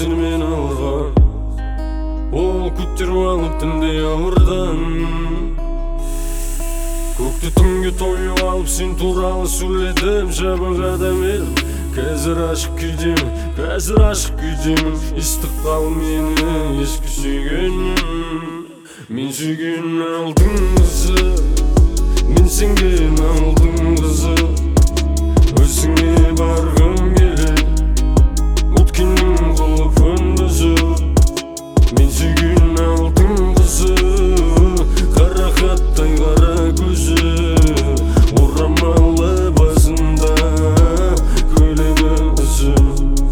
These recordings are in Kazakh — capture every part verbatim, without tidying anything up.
сені мен алған. Ол көтеріп алып түнде ауырдан. Көкті түнге тойып алып сен туралы сөйледім. Жабығада мен қазір ашық күйдемін, қазір ашық күйдемін. Истықпал мені ескі сүйгенім. Мен сүйген алдың қызы, мен сенген алдың қызы. Өзіңе барғым келеді, өткеннің құлпын бұзып. Мен сүйген алдың қызы, қара хаттай қара көзі, орамалы басында көйлегі ұзын.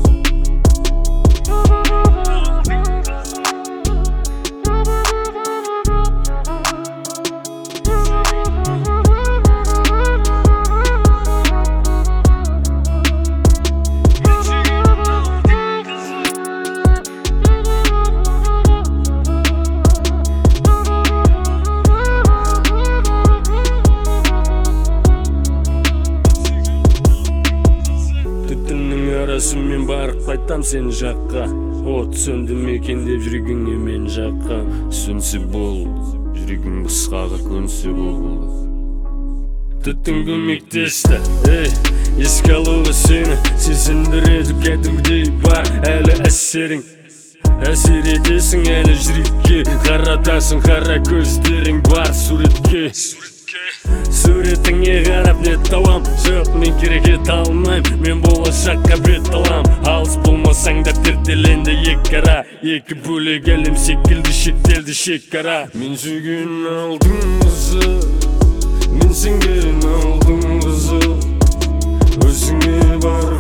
Мен барып қайтам сен жаққа, от сөнді мекендеп жүргенге мен жаққа. Сөнсе бол, жүрегім қысқаға көнсе бол. Түттің көмектесті, ей, еске алуға сені сезіндіреді кәдімгідей бар әлі әсерің. Әсер етесің әлі жүрекке, қаратасың қара көздерің бар суретке. Суретіңе қарап не табам, жоқ мен керек ете алмайм, мен болашаққа бет алам. Алыс болмасаң да перделенді екі ара, екі бөлек әлем секілді шектелді шекара. Мен сүйген алдың қызы, мен сенген алдың қызы. Өзіңе бар